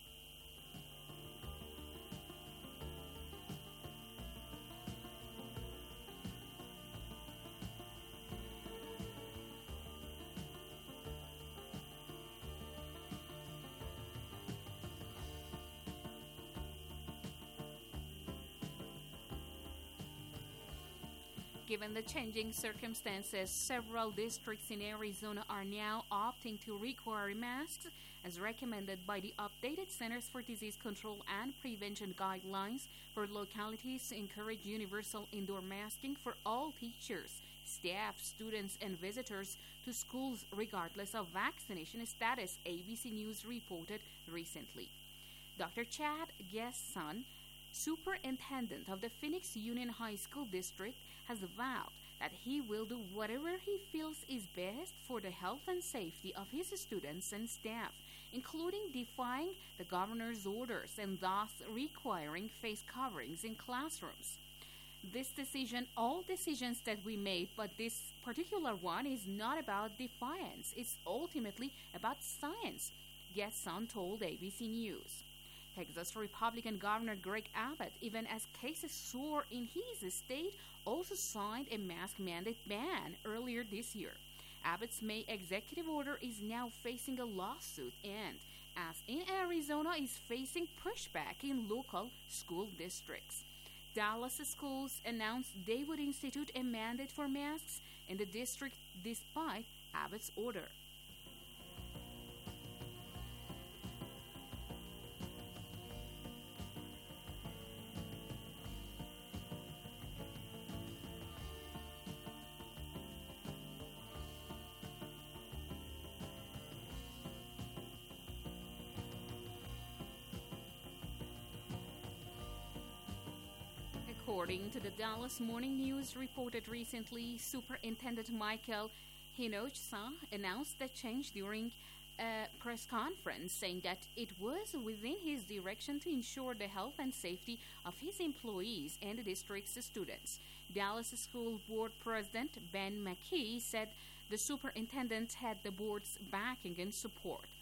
Given the changing circumstances, several districts in Arizona are now opting to require masks, as recommended by the updated Centers for Disease Control and Prevention guidelines for localities to encourage universal indoor masking for all teachers, staff, students, and visitors to schools regardless of vaccination status, A B C News reported recently. Doctor Chad Gesson, superintendent of the Phoenix Union High School District, has vowed that he will do whatever he feels is best for the health and safety of his students and staff, including defying the governor's orders and thus requiring face coverings in classrooms. This decision, all decisions that we made, but this particular one is not about defiance. It's ultimately about science, Gesson told A B C News. Texas Republican Governor Greg Abbott, even as cases soar in his state, also signed a mask mandate ban earlier this year. Abbott's May executive order is now facing a lawsuit and, as in Arizona, is facing pushback in local school districts. Dallas schools announced they would institute a mandate for masks in the district despite Abbott's order. According to the Dallas Morning News reported recently, Superintendent Michael Hinojosa announced the change during a press conference, saying that it was within his direction to ensure the health and safety of his employees and the district's students. Dallas School Board President Ben McKee said the superintendent had the board's backing and support.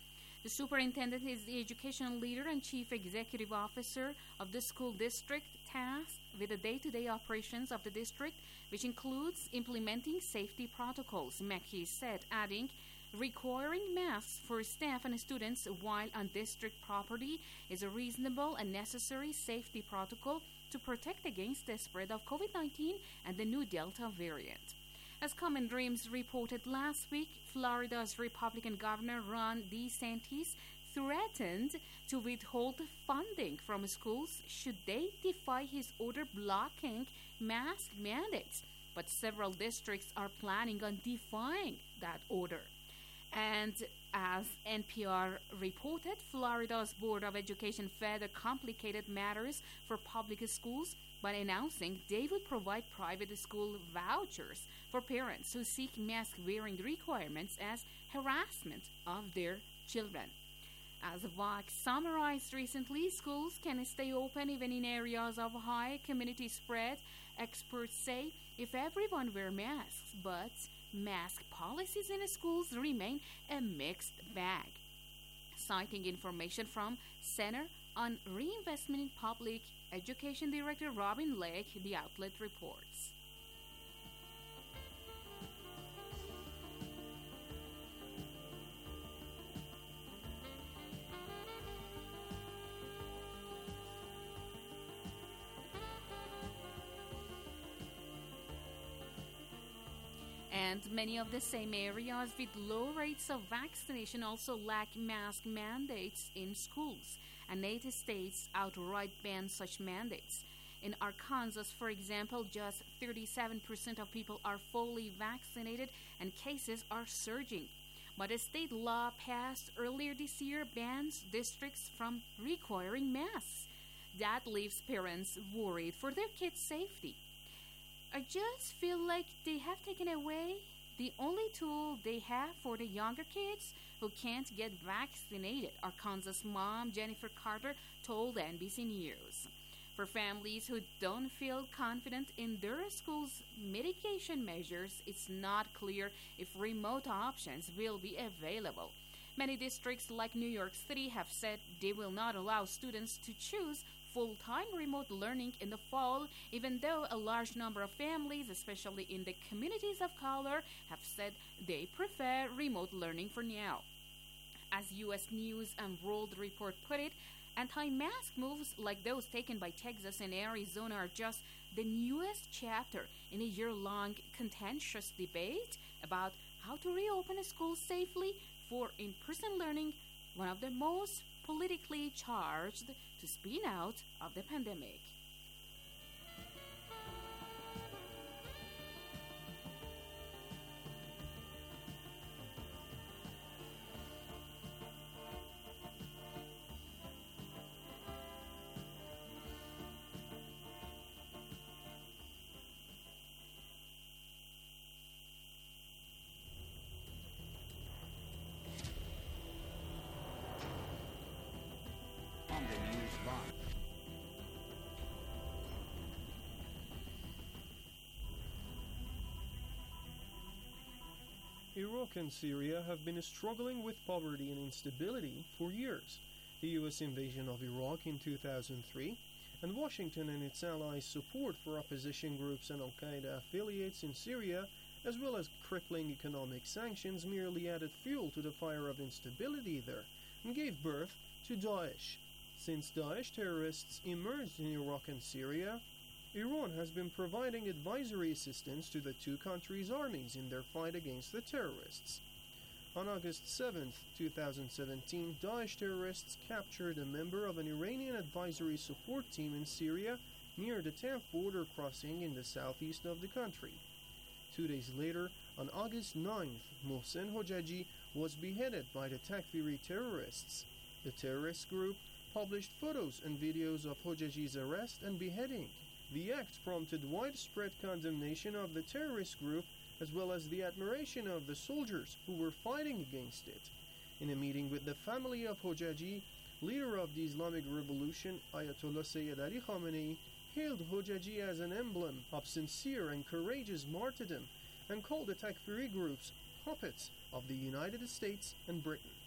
The superintendent is the educational leader and chief executive officer of the school district tasked with the day-to-day operations of the district, which includes implementing safety protocols, Mackey said, adding, requiring masks for staff and students while on district property is a reasonable and necessary safety protocol to protect against the spread of COVID nineteen and the new Delta variant. As Common Dreams reported last week, Florida's Republican Governor Ron DeSantis threatened to withhold funding from schools should they defy his order blocking mask mandates. But several districts are planning on defying that order. And as N P R reported, Florida's Board of Education further complicated matters for public schools by announcing they would provide private school vouchers for parents who seek mask-wearing requirements as harassment of their children. As Vox summarized recently, schools can stay open even in areas of high community spread, experts say, if everyone wear masks, but mask policies in schools remain a mixed bag. Citing information from Center on Reinvestment in Public Education Director Robin Lake, the outlet reports. And many of the same areas with low rates of vaccination also lack mask mandates in schools, and eight states outright ban such mandates. In Arkansas, for example, just thirty-seven percent of people are fully vaccinated and cases are surging. But a state law passed earlier this year bans districts from requiring masks. That leaves parents worried for their kids' safety. I just feel like they have taken away the only tool they have for the younger kids who can't get vaccinated, Arkansas mom Jennifer Carter told N B C News. For families who don't feel confident in their school's mitigation measures, it's not clear if remote options will be available. Many districts like New York City have said they will not allow students to choose full-time remote learning in the fall, even though a large number of families, especially in the communities of color, have said they prefer remote learning for now. As U S News and World Report put it, anti-mask moves like those taken by Texas and Arizona are just the newest chapter in a year-long contentious debate about how to reopen schools safely for in-person learning, one of the most politically charged to spin out of the pandemic. On the news live. Iraq and Syria have been struggling with poverty and instability for years. The U S invasion of Iraq in two thousand three and Washington and its allies' support for opposition groups and Al-Qaeda affiliates in Syria, as well as crippling economic sanctions, merely added fuel to the fire of instability there and gave birth to Daesh. Since Daesh terrorists emerged in Iraq and Syria, Iran has been providing advisory assistance to the two countries' armies in their fight against the terrorists. On August seventh, two thousand seventeen, Daesh terrorists captured a member of an Iranian advisory support team in Syria near the Taif border crossing in the southeast of the country. Two days later, on August ninth, Mohsen Hojaji was beheaded by the Takfiri terrorists. The terrorist group published photos and videos of Hojaji's arrest and beheading. The act prompted widespread condemnation of the terrorist group, as well as the admiration of the soldiers who were fighting against it. In a meeting with the family of Hojaji, leader of the Islamic Revolution, Ayatollah Sayyid Ali Khamenei, hailed Hojaji as an emblem of sincere and courageous martyrdom and called the Takfiri groups puppets of the United States and Britain.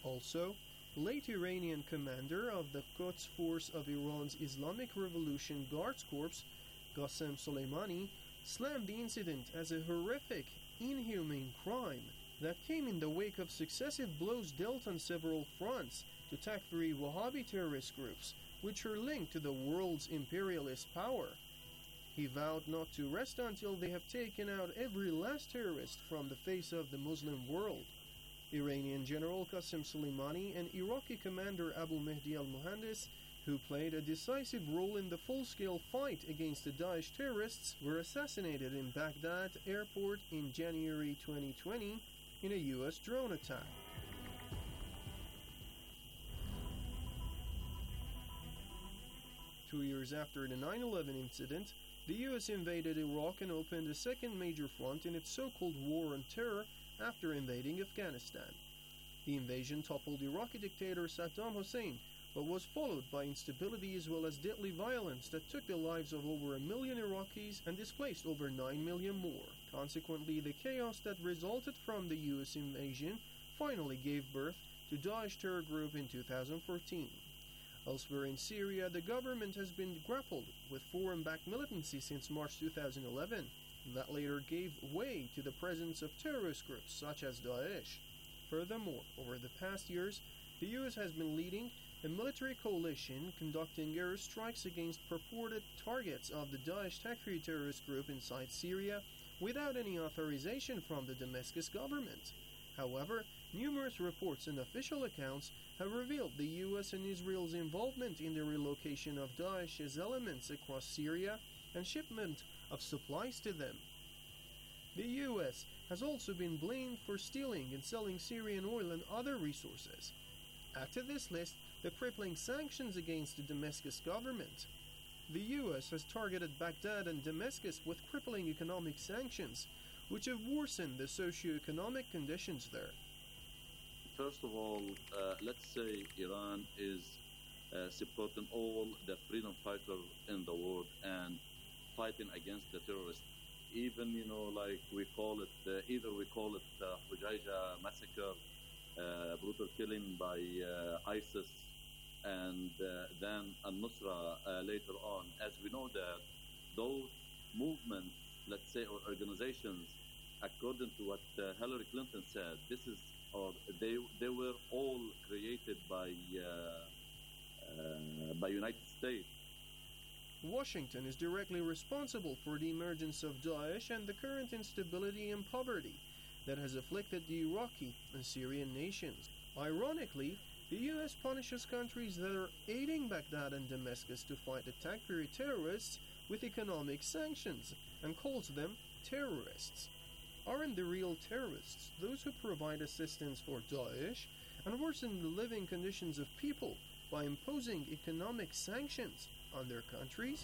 Also, late Iranian commander of the Quds Force of Iran's Islamic Revolution Guards Corps, Qasem Soleimani, slammed the incident as a horrific, inhumane crime that came in the wake of successive blows dealt on several fronts to Takfiri Wahhabi terrorist groups, which are linked to the world's imperialist power. He vowed not to rest until they have taken out every last terrorist from the face of the Muslim world. Iranian General Qasem Soleimani and Iraqi commander Abu Mahdi al-Muhandis, who played a decisive role in the full-scale fight against the Daesh terrorists, were assassinated in Baghdad airport in January twenty twenty in a U S drone attack. Two years after the nine eleven incident, the U S invaded Iraq and opened a second major front in its so-called war on terror after invading Afghanistan. The invasion toppled Iraqi dictator Saddam Hussein, but was followed by instability as well as deadly violence that took the lives of over a million Iraqis and displaced over nine million more. Consequently, the chaos that resulted from the U S invasion finally gave birth to Daesh terror group in two thousand fourteen. Elsewhere in Syria, the government has been grappled with foreign-backed militancy since March two thousand eleven. That later gave way to the presence of terrorist groups such as Daesh. Furthermore, over the past years, the U S has been leading a military coalition conducting airstrikes against purported targets of the Daesh Takfiri terrorist group inside Syria without any authorization from the Damascus government. However, numerous reports and official accounts have revealed the U S and Israel's involvement in the relocation of Daesh's elements across Syria and shipment of supplies to them. The U S has also been blamed for stealing and selling Syrian oil and other resources. Add to this list the crippling sanctions against the Damascus government. The U S has targeted Baghdad and Damascus with crippling economic sanctions, which have worsened the socio-economic conditions there. First of all, uh, let's say Iran is uh, supporting all the freedom fighters in the world and fighting against the terrorists. Even, you know, like we call it, uh, either we call it uh, Hujayja massacre, uh, brutal killing by uh, ISIS, and uh, then al-Nusra uh, later on. As we know that those movements, let's say, or organizations, according to what uh, Hillary Clinton said, this is, or they they were all created by uh, uh, by United States. Washington is directly responsible for the emergence of Daesh and the current instability and poverty that has afflicted the Iraqi and Syrian nations. Ironically, the U S punishes countries that are aiding Baghdad and Damascus to fight the Takfiri terrorists with economic sanctions and calls them terrorists. Aren't the real terrorists those who provide assistance for Daesh and worsen the living conditions of people by imposing economic sanctions on their countries?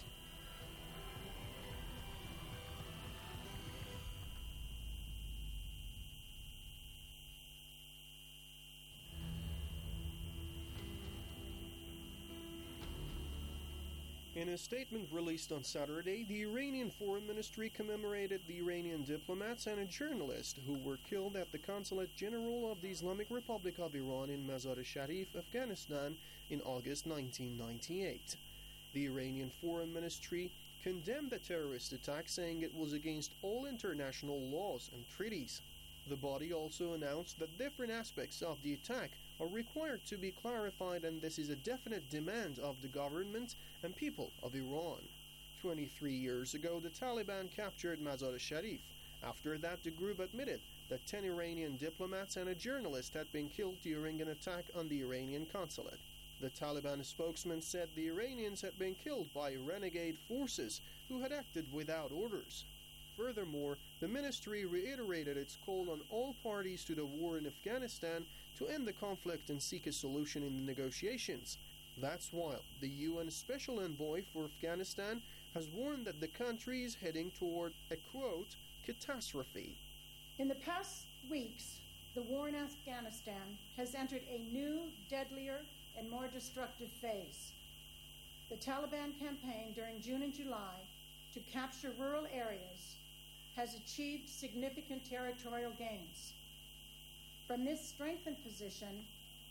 In a statement released on Saturday, the Iranian Foreign Ministry commemorated the Iranian diplomats and a journalist who were killed at the Consulate General of the Islamic Republic of Iran in Mazar-e-Sharif, Afghanistan, in August nineteen ninety-eight. The Iranian Foreign Ministry condemned the terrorist attack, saying it was against all international laws and treaties. The body also announced that different aspects of the attack are required to be clarified, and this is a definite demand of the government and people of Iran. twenty-three years ago, the Taliban captured Mazar-e-Sharif. After that, the group admitted that ten Iranian diplomats and a journalist had been killed during an attack on the Iranian consulate. The Taliban spokesman said the Iranians had been killed by renegade forces who had acted without orders. Furthermore, the ministry reiterated its call on all parties to the war in Afghanistan to end the conflict and seek a solution in the negotiations. That's while the U N Special Envoy for Afghanistan has warned that the country is heading toward a, quote, catastrophe. In the past weeks, the war in Afghanistan has entered a new, deadlier, and more destructive phase. The Taliban campaign during June and July to capture rural areas has achieved significant territorial gains. From this strengthened position,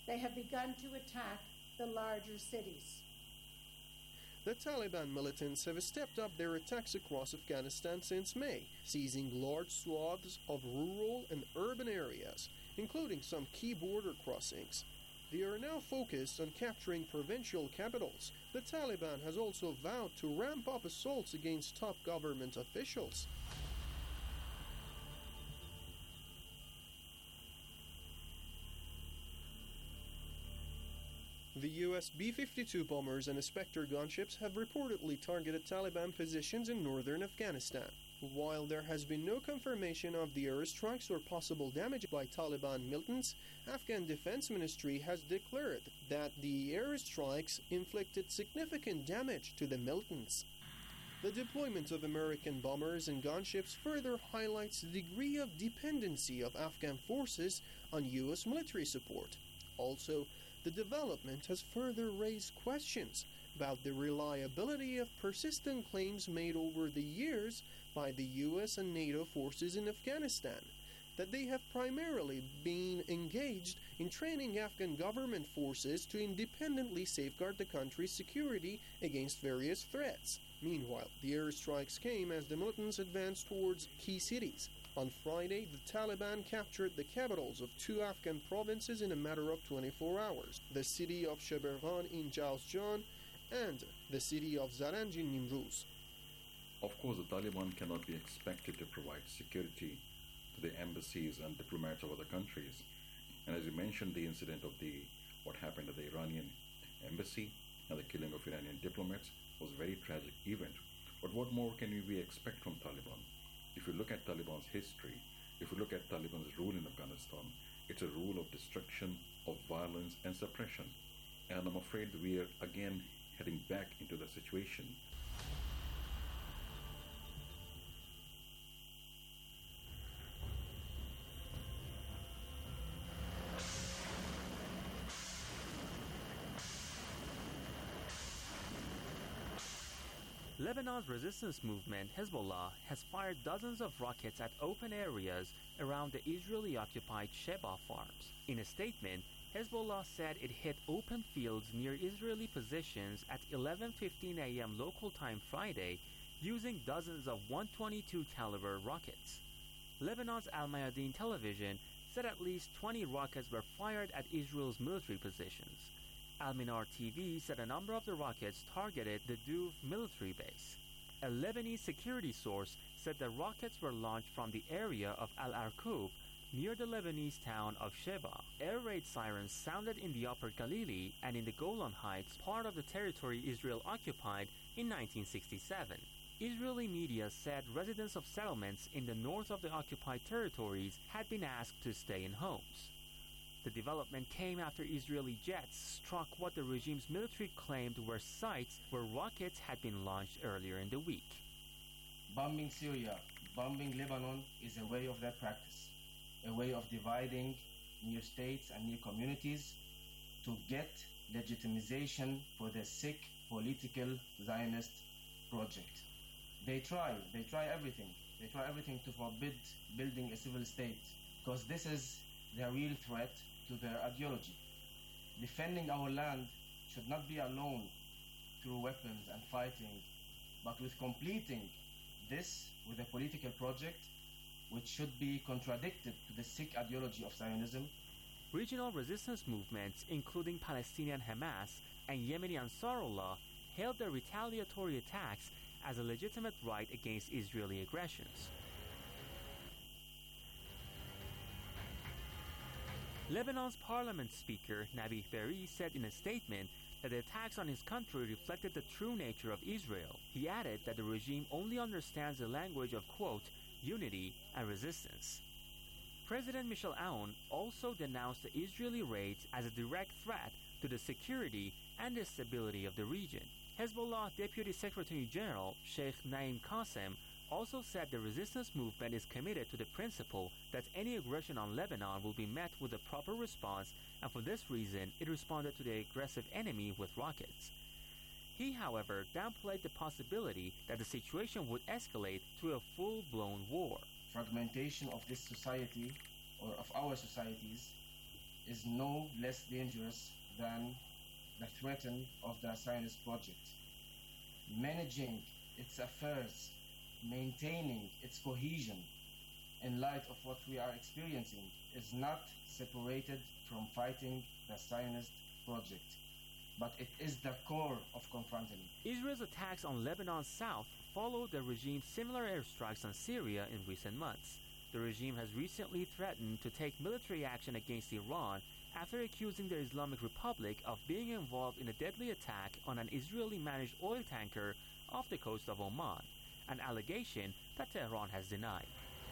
they have begun to attack the larger cities. The Taliban militants have stepped up their attacks across Afghanistan since May, seizing large swaths of rural and urban areas, including some key border crossings. They are now focused on capturing provincial capitals. The Taliban has also vowed to ramp up assaults against top government officials. The U S B fifty-two bombers and Spectre gunships have reportedly targeted Taliban positions in northern Afghanistan. While there has been no confirmation of the airstrikes or possible damage by Taliban militants, Afghan Defense Ministry has declared that the airstrikes inflicted significant damage to the militants. The deployment of American bombers and gunships further highlights the degree of dependency of Afghan forces on U S military support. Also, the development has further raised questions about the reliability of persistent claims made over the years by the U S and NATO forces in Afghanistan, that they have primarily been engaged in training Afghan government forces to independently safeguard the country's security against various threats. Meanwhile, the airstrikes came as the militants advanced towards key cities. On Friday, the Taliban captured the capitals of two Afghan provinces in a matter of twenty-four hours, the city of Sheberghan in Jawzjan and the city of Zaranj in Nimruz. Of course, the Taliban cannot be expected to provide security to the embassies and diplomats of other countries. And as you mentioned, the incident of the what happened at the Iranian embassy and the killing of Iranian diplomats was a very tragic event. But what more can we expect from Taliban? If you look at Taliban's history, if you look at Taliban's rule in Afghanistan, it's a rule of destruction, of violence and suppression. And I'm afraid we are again heading back into that situation. Lebanon's resistance movement, Hezbollah, has fired dozens of rockets at open areas around the Israeli-occupied Sheba farms. In a statement, Hezbollah said it hit open fields near Israeli positions at eleven fifteen a m local time Friday using dozens of one twenty-two caliber rockets. Lebanon's Al Mayadeen television said at least twenty rockets were fired at Israel's military positions. Al-Minar T V said a number of the rockets targeted the Duv military base. A Lebanese security source said the rockets were launched from the area of Al-Arkoub near the Lebanese town of Sheba. Air raid sirens sounded in the Upper Galilee and in the Golan Heights, part of the territory Israel occupied in nineteen sixty-seven. Israeli media said residents of settlements in the north of the occupied territories had been asked to stay in homes. The development came after Israeli jets struck what the regime's military claimed were sites where rockets had been launched earlier in the week. Bombing Syria, bombing Lebanon is a way of that practice, a way of dividing new states and new communities to get legitimization for the sick political Zionist project. They try, they try everything. They try everything to forbid building a civil state, because this is the real threat to their ideology. Defending our land should not be alone through weapons and fighting, but with completing this with a political project which should be contradicted to the sick ideology of Zionism. Regional resistance movements, including Palestinian Hamas and Yemeni Ansarullah, hailed the retaliatory attacks as a legitimate right against Israeli aggressions. Lebanon's parliament speaker, Nabih Berri, said in a statement that the attacks on his country reflected the true nature of Israel. He added that the regime only understands the language of, quote, unity and resistance. President Michel Aoun also denounced the Israeli raids as a direct threat to the security and the stability of the region. Hezbollah Deputy Secretary General Sheikh Naim Qassem also said the resistance movement is committed to the principle that any aggression on Lebanon will be met with a proper response, and for this reason it responded to the aggressive enemy with rockets. He, however, downplayed the possibility that the situation would escalate to a full-blown war. Fragmentation of this society, or of our societies, is no less dangerous than the threat of the Zionist project. Managing its affairs, maintaining its cohesion in light of what we are experiencing is not separated from fighting the Zionist project, but it is the core of confronting it. Israel's attacks on Lebanon's south followed the regime's similar airstrikes on Syria in recent months. The regime has recently threatened to take military action against Iran after accusing the Islamic Republic of being involved in a deadly attack on an Israeli-managed oil tanker off the coast of Oman, an allegation that Tehran has denied.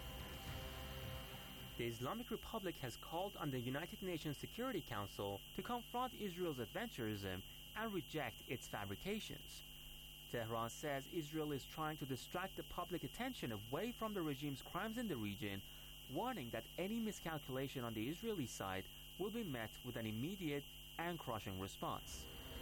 The Islamic Republic has called on the United Nations Security Council to confront Israel's adventurism and reject its fabrications. Tehran says Israel is trying to distract the public attention away from the regime's crimes in the region, warning that any miscalculation on the Israeli side will be met with an immediate and crushing response.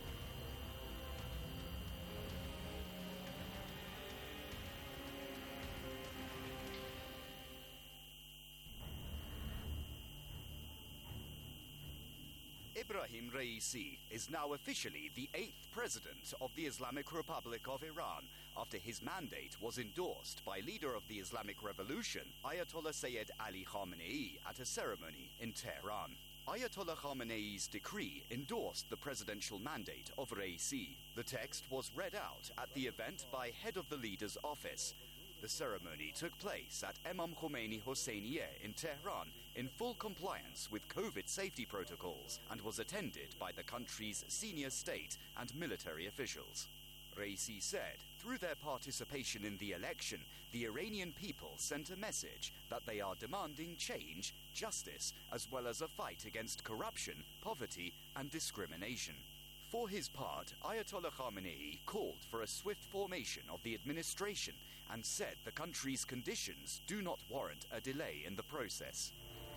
Ebrahim Raisi is now officially the eighth president of the Islamic Republic of Iran after his mandate was endorsed by leader of the Islamic Revolution, Ayatollah Sayyid Ali Khamenei, at a ceremony in Tehran. Ayatollah Khamenei's decree endorsed the presidential mandate of Raisi. The text was read out at the event by head of the leader's office. The ceremony took place at Imam Khomeini Hosseinieh in Tehran in full compliance with COVID safety protocols and was attended by the country's senior state and military officials. Raisi said, through their participation in the election, the Iranian people sent a message that they are demanding change, justice, as well as a fight against corruption, poverty, and discrimination. For his part, Ayatollah Khamenei called for a swift formation of the administration and said the country's conditions do not warrant a delay in the process.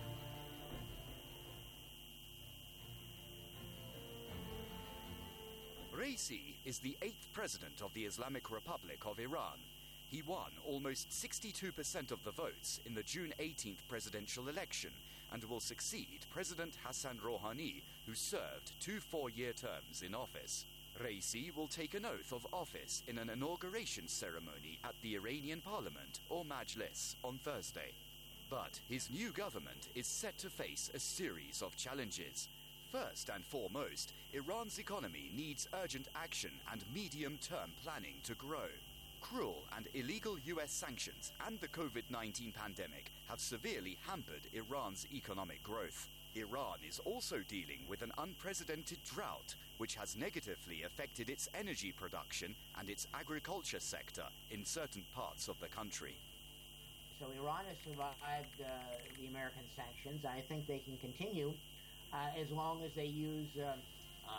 Raisi is the eighth president of the Islamic Republic of Iran. He won almost sixty-two percent of the votes in the June eighteenth presidential election and will succeed President Hassan Rouhani, who served two four-year terms in office. Raisi will take an oath of office in an inauguration ceremony at the Iranian parliament, or Majlis, on Thursday. But his new government is set to face a series of challenges. First and foremost, Iran's economy needs urgent action and medium-term planning to grow. Cruel and illegal U S sanctions and the COVID nineteen pandemic have severely hampered Iran's economic growth. Iran is also dealing with an unprecedented drought, which has negatively affected its energy production and its agriculture sector in certain parts of the country. So Iran has survived uh, the American sanctions. I think they can continue uh, as long as they use uh, uh,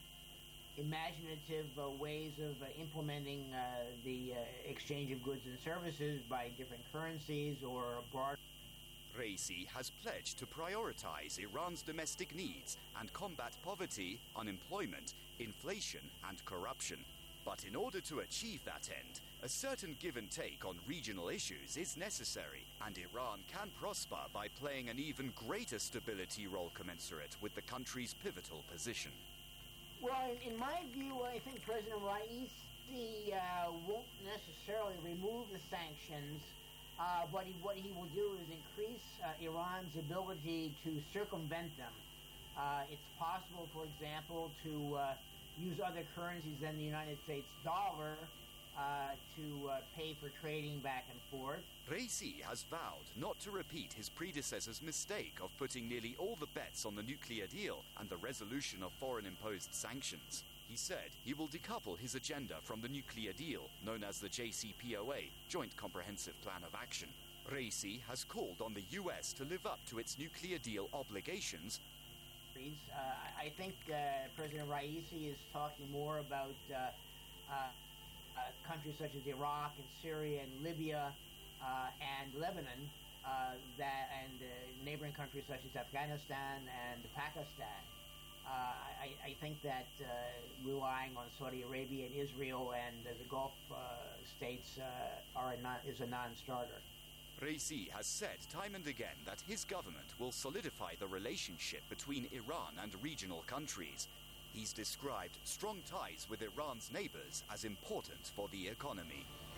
imaginative uh, ways of uh, implementing uh, the uh, exchange of goods and services by different currencies or abroad. Raisi has pledged to prioritize Iran's domestic needs and combat poverty, unemployment, inflation, and corruption. But in order to achieve that end, a certain give and take on regional issues is necessary, and Iran can prosper by playing an even greater stability role commensurate with the country's pivotal position. Well, in, in my view, I think President Raisi uh, won't necessarily remove the sanctions. Uh, but he, what he will do is increase uh, Iran's ability to circumvent them. Uh, it's possible, for example, to uh, use other currencies than the United States dollar uh, to uh, pay for trading back and forth. Raisi has vowed not to repeat his predecessor's mistake of putting nearly all the bets on the nuclear deal and the resolution of foreign-imposed sanctions. He said he will decouple his agenda from the nuclear deal, known as the J C P O A, Joint Comprehensive Plan of Action. Raisi has called on the U S to live up to its nuclear deal obligations. Uh, I think uh, President Raisi is talking more about uh, uh, uh, countries such as Iraq and Syria and Libya uh, and Lebanon, uh, that and uh, neighboring countries such as Afghanistan and Pakistan. Uh, I, I think that uh, relying on Saudi Arabia and Israel and uh, the Gulf uh, states uh, are a non, is a non-starter. Raisi has said time and again that his government will solidify the relationship between Iran and regional countries. He's described strong ties with Iran's neighbors as important for the economy.